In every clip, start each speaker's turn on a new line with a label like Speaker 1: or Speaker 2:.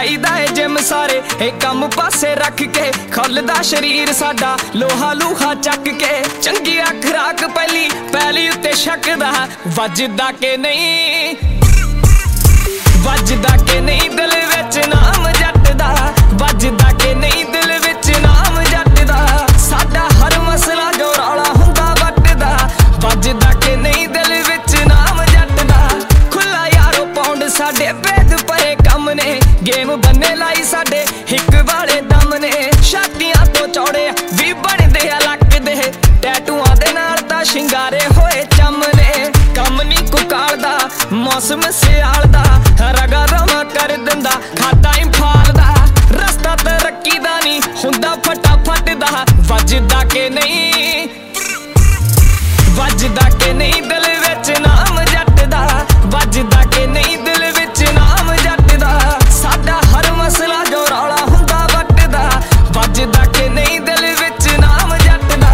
Speaker 1: लाईदा है जिम सारे ए कम पासे रख के खुलदा शरीर साडा लोहा लूहा चक के चंगी खुराक पहली पैली उत्ते शकदा वजदा के नहीं वजदा के नहीं दिल विच नाम जट दा वजदा के नहीं दिल विच नाम जट दा साडा हर मसला जो रौला हुंदा वटदा वजदा के नहीं दिल विच नाम जट दा खुला यारो पौंड साडे भेद परे कम ने गेम बन्ने लाई साडे हिक वाले दम ने छातियां तो चौड़े भी बनदे आ लगदे टैटूआं दे नाल तां शिंगारे होए चम ने कम नी कुकाल दा मौसम सियाल दा रगा रवा कर दिंदा खाता इंफाल दा रस्ता तरक्की दा नी हुंदा फटाफट दा वजदा के नहीं वजदा के नहीं दिल विच नाम जट दा वजदा के नहीं दिल विच नाम जट दा साडा हर मसला जो रौला हुंदा वटदा वजदा के नहीं दिल विच नाम जट दा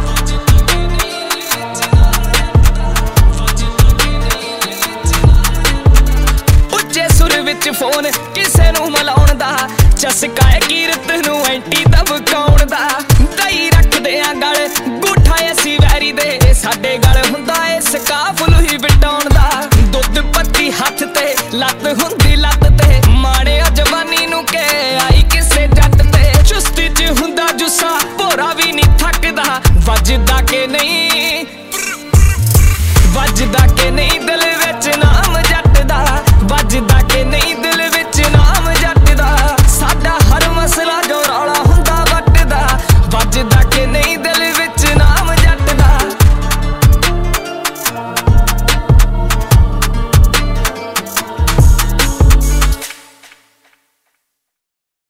Speaker 1: उच्चे सुर विच फोन किसे नूं मिलाउण दा चस्का है कीरत नूं एंटी दबकाउण दा दई रखदे आ गल गूठा असी वैरी दे साडे गल हुंदा है स्काफ